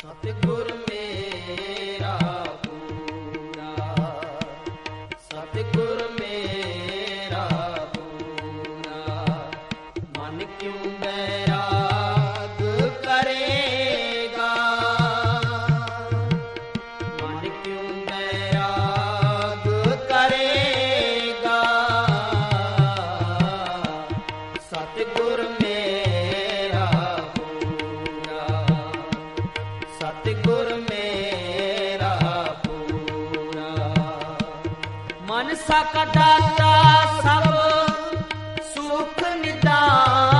ਸਤਿਗੁਰ ਮੇਰਾ ਪੂਰਾ, ਸਤਿਗੁਰ ਮੇਰਾ ਪੂਰਾ, ਮਨ ਕਿਉਂ ਬੈਰਾਗ ਕਰੇਗਾ, ਮਨ ਕਿਉਂ ਬੈਰਾਗ ਕਰੇਗਾ, ਸਤਿਗੁਰ ਮੇਰਾ ਪੂਰਾ, ਸਤਿਗੁਰ ਮੇਰਾ ਪੂਰਾ, ਮਨ ਸਾ ਦਾਤਾ ਸਭ ਸੁਖ ਨਿਦਾਨ,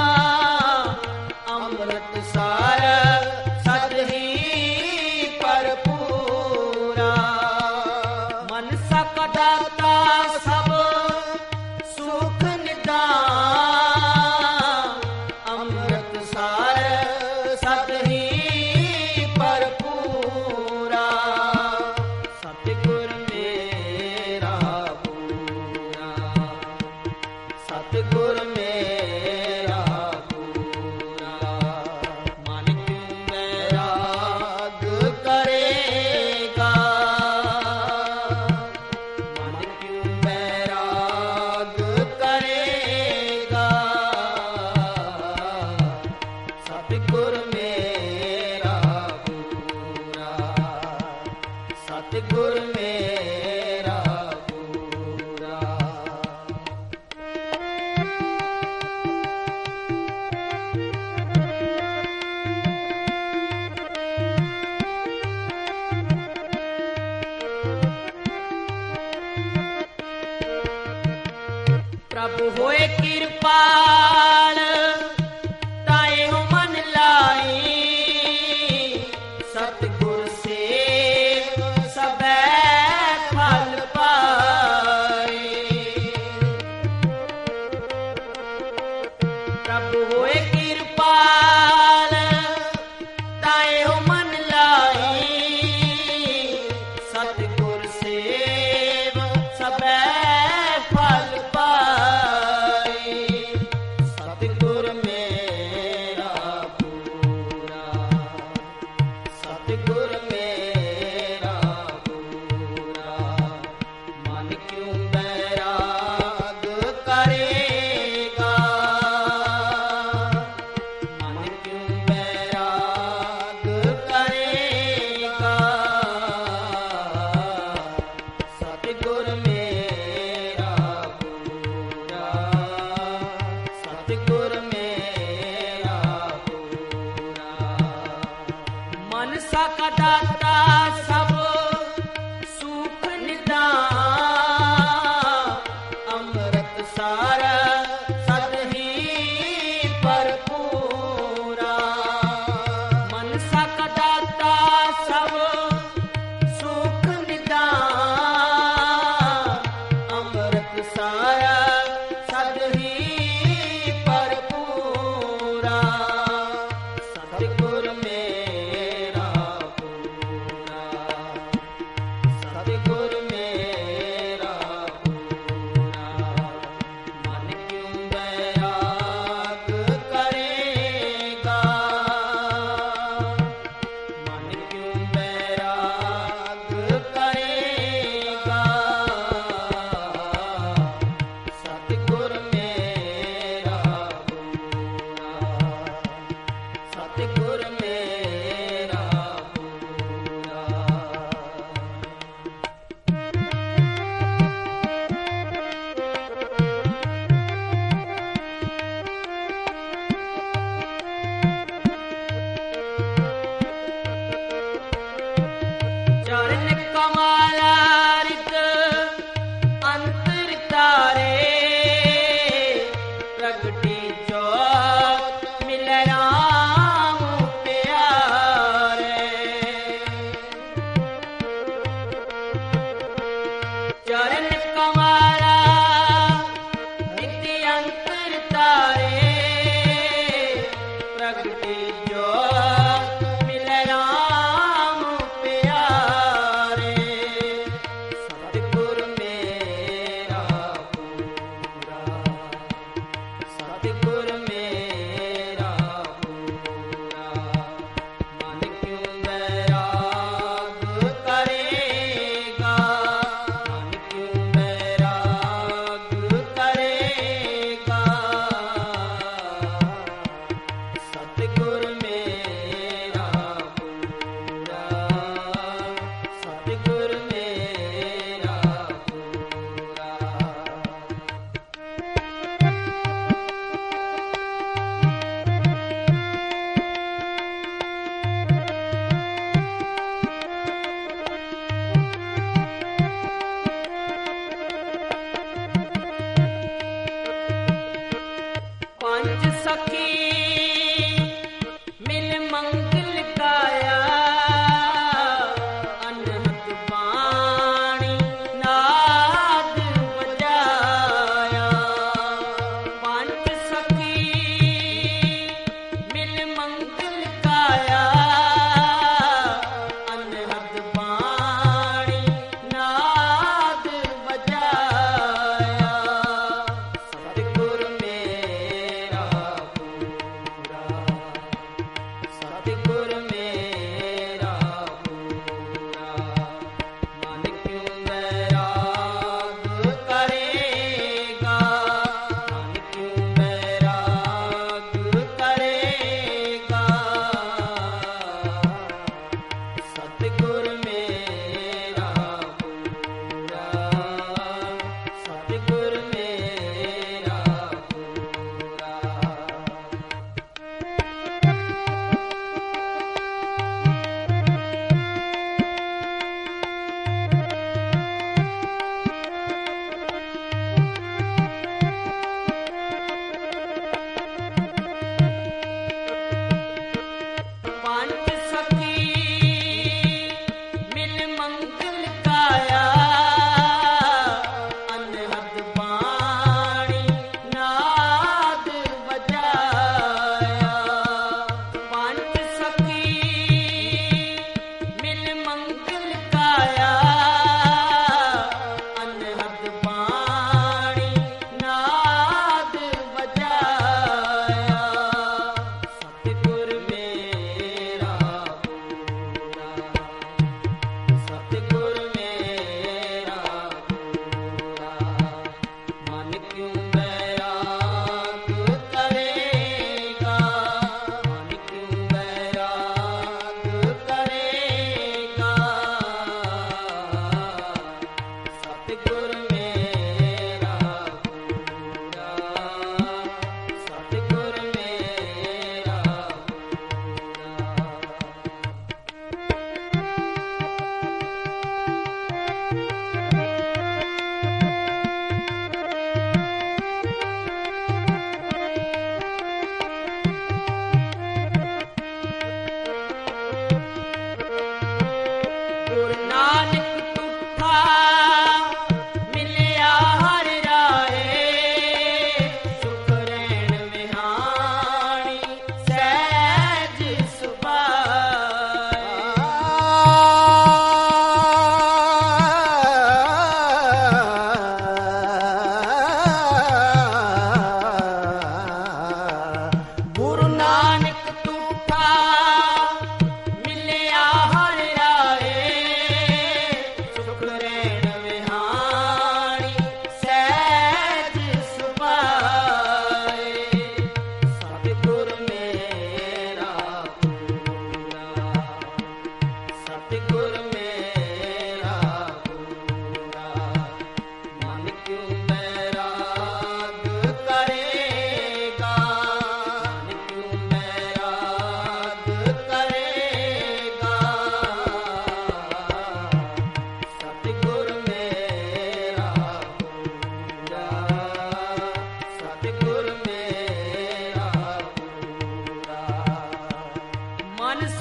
ਅੰਮ੍ਰਿਤ ਸਾਰ ਸਤ ਹੀ ਭਰਪੂਰਾ, ਮਨ ਸਾ ਦਾਤਾ ਸਭ ਸੁਖ ਨਿਦਾਨ, ਅੰਮ੍ਰਿਤ ਸਾਰ ਸਤ ਹੀ ਭਰਪੂਰਾ, ਸਤਿਗੁਰ ਮੇਰਾ ਪੂਰਾ, ਸਤਿਗੁਰ ਮੇਰਾ ਪੂਰਾ, ਮਨ ਕਿਉਂ ਬੈਰਾਗ ਕਰੇਗਾ, ਮਨ ਕਿਉਂ ਬੈਰਾਗ ਕਰੇਗਾ, ਸਤਿਗੁਰ ਮੇਰਾ ਪੂਰਾ, ਸਤਿਗੁਰ ਮੇਰਾ ਪੂਰਾ। ਪ੍ਰਭੂ ਹੋਏ ਕਿਰਪਾਲ, ਤਾਏ ਹੋ ਮਨ ਲਾਈ, ਸਤਿਗੁਰ ਸੇਵ ਸਬੈ ਫਲ ਪਾਏ, ਪ੍ਰਭੂ ਹੋਏ ਕਿਰਪਾਲ, ਤਾਏ ਹੋ ਮਨ ਲਾਈ, ਸਤਿਗੁਰ ਸੇਵ ਸਬੈ ਫਲ ਪਾਏ, ਸਤਿਗੁਰ ਮੇਰਾ ਪੂਰਾ, ਸਤਿਗੁਰ ਮੇਰਾ ਪੂਰਾ, ਮਨ ਕਿਉਂ ਬੈਰਾਗ ਕਰੇਗਾ, ਮਨ ਕਿਉਂ ਬੈਰਾਗ ਕਰੇਗਾ, ਸਤਿਗੁਰ ਮੇਰਾ ਪੂਰਾ, ਸਤਿਗੁਰ ਮੇਰਾ ਪੂਰਾ, ਮਨ ਸਾ ਦਾਤਾ ਸਭ ਸੁਖ ਨਿਦਾਨ, ਅੰਮ੍ਰਿਤ ਸਾਰ ਸਤ ਹੀ ਭਰਪੂਰਾ, ਮਨ ਸਾ ਦਾਤਾ ਸਭ ਸੁਖ ਨਿਦਾਨ, ਅੰਮ੍ਰਿਤ ਸਾਰ ਸਤ ਹੀ ਭਰਪੂਰਾ, ਸਤਿਗੁਰ ਮੇਰਾ ਪੂਰਾ, ਸਤਿਗੁਰ ਮੇਰਾ ਪੂਰਾ, ਮਨ ਕਿਉਂ ਬੈਰਾਗ ਕਰੇਗਾ, ਮਨ ਕਿਉਂ ਬੈਰਾਗ ਕਰੇਗਾ, ਸਤਿਗੁਰ ਮੇਰਾ ਪੂਰਾ, ਸਤਿਗੁਰ ਮੇਰਾ ਪੂਰਾ। ਚਰਨ ਕਮਲਾ ਰਿਤ ਅੰਤਰ ਤਾਰੇ, ਪ੍ਰਗਟੀ ਜੋਤ ਮਿਲੈ ਰਾਮ ਪਿਆਰੇ, ਚਰਨ ਕਮਲਾ ਰਿਤ ਅੰਤਰ ਤਾਰੇ, ਪ੍ਰਗਟੀ ਜੋਤ ਮਿਲੈ ਰਾਮ ਪਿਆਰੇ, ਸਤਿਗੁਰ ਮੇਰਾ ਪੂਰਾ, ਸਤਿਗੁਰ ਮੇਰਾ ਪੂਰਾ, ਮਨ ਕਿਉਂ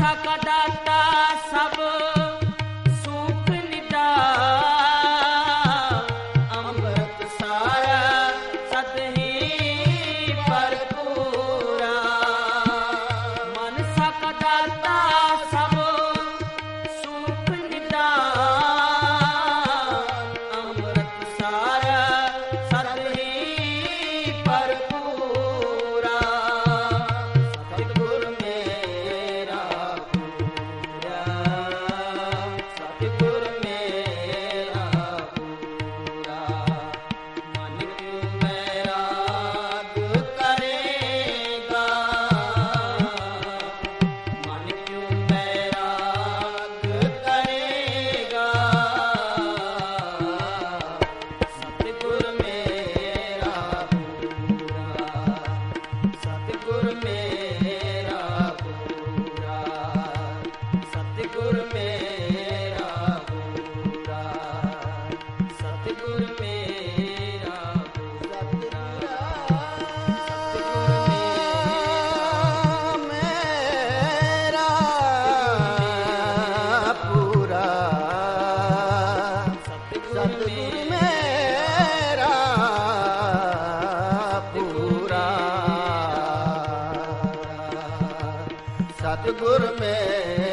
ਮਨਸਾ ਕਾ ਦਾਤਾ ਸਭ ਸੁਖ ਨਿਦਾ ਅੰਮ੍ਰਿਤ ਸਾਰਾ ਸਤ ਹੀ ਭਰਪੂਰਾ ਮਨਸਾ ਕਾ ਦਾਤਾ ਸਭ ਸੁਖ ਨਿਦਾ ਅੰਮ੍ਰਿਤ ਸਾਰਾ ਸਤ ਹੀ ਭਰਪੂਰਾ ਸਤਿਗੁਰ ਮੇਰਾ ਪੂਰਾ ਸਤਿਗੁਰ ਮੇਰਾ ਪੂਰਾ ਮਨ ਕਿਉ ਵੈਰਾਗ ਕਰੇਗਾ ਮਨ ਕਿਉ ਵੈਰਾਗ ਕਰੇਗਾ ਸਤਿਗੁਰ ਮੇਰਾ ਪੂਰਾ ਸਤਿਗੁਰ ਮੇਰਾ ਪੂਰਾ ਸਤਿਗੁਰ ਮੇਰਾ ਪੂਰਾ ਸਤਿਗੁਰ ਮੇਰਾ ਪੂਰਾ ਸਤਿਗੁਰ ਸਤਿਗੁਰ ਮੇਰਾ ਪੂਰਾ ਸਤਿਗੁਰ ਮੇਰਾ